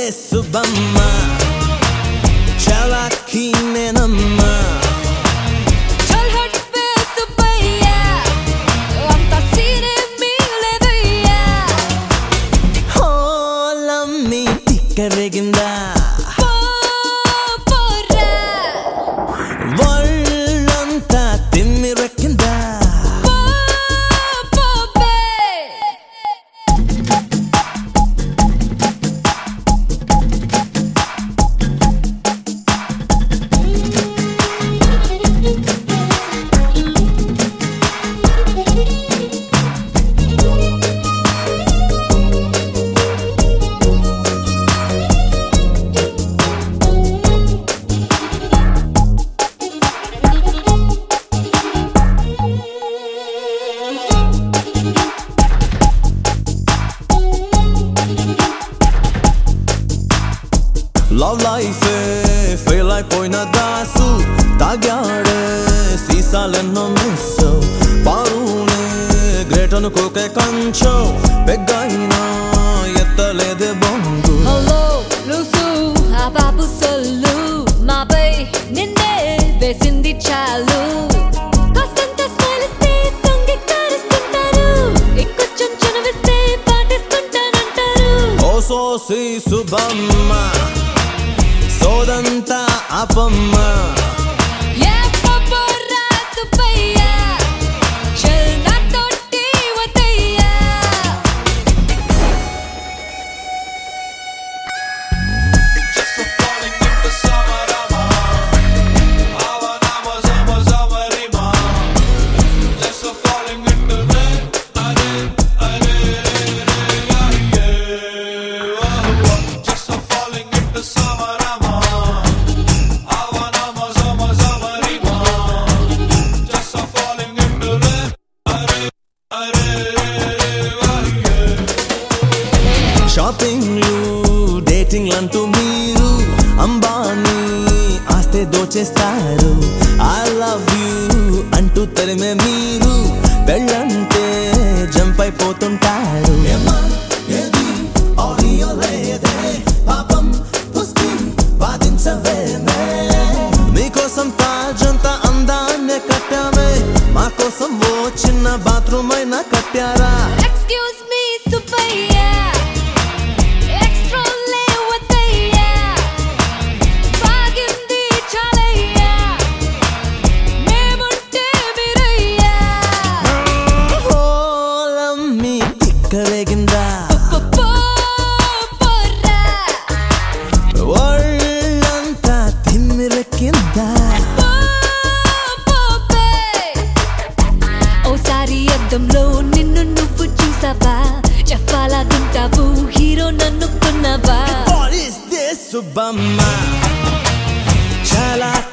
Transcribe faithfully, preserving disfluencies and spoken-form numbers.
this Subama Chala keenenamma Chal hat pe subaya anta sine miledaya Holammi tikkareginda porra Vallanta timmirekkinda Love life fail అయిపోయిన దాసు తాగాడే సీసాలెన్నో miss పారునే great అనుకోకే కంచో పెగ్గైనా ఎత్తలేదే బొంగు Hello Lusu ababu solu మాపై నిన్నే వేసింది చాలు కాస్తంత స్మైల్ ఇస్తే సంగీకరిస్తుంటారు ఇంకొంచెం చనువిస్తే పాటిస్తుంటానంటారు ఓ సోసి సుబ్బమ్మ సోదంతా అపమ్మ ఏ పబోరా సుబ్బయ్య చల్ నా తోటి వదయ్య Just a falling into Samarama Avanama Sama Samarima Just a falling into Re Are Are Re Re Just a falling into Samarama Avanama Sama Samarima Just a falling into Re Are Are షాపింగ్లు డేటింగ్లంటూ మీరు అంబానీ ఆస్తే దోచేస్తారు I love you అంటూ తరిమే మీరు పెళ్ళంటే jump అయిపోతుంటారు మీకోసం తాజంత అందాన్నే కట్టామే మా కోసం ఓ చిన్న బాత్రూమ్ అయినా కట్టారా Excuse me సుబ్బయ్య ఎక్స్ట్రా లేవదయ్య బాగింది చాలయ్య మేముంటే మీరయ్య హోలమ్మి తిక్కరేగిందా పోర్రా ఒళ్ళంతా తిమ్మిరెక్కిందా ఓసారి అద్దంలో నిన్ను నువ్వు చూసావా చెప్పాలా తింటావు హీరో నన్ను కొన్నావా What is this Subama చాలా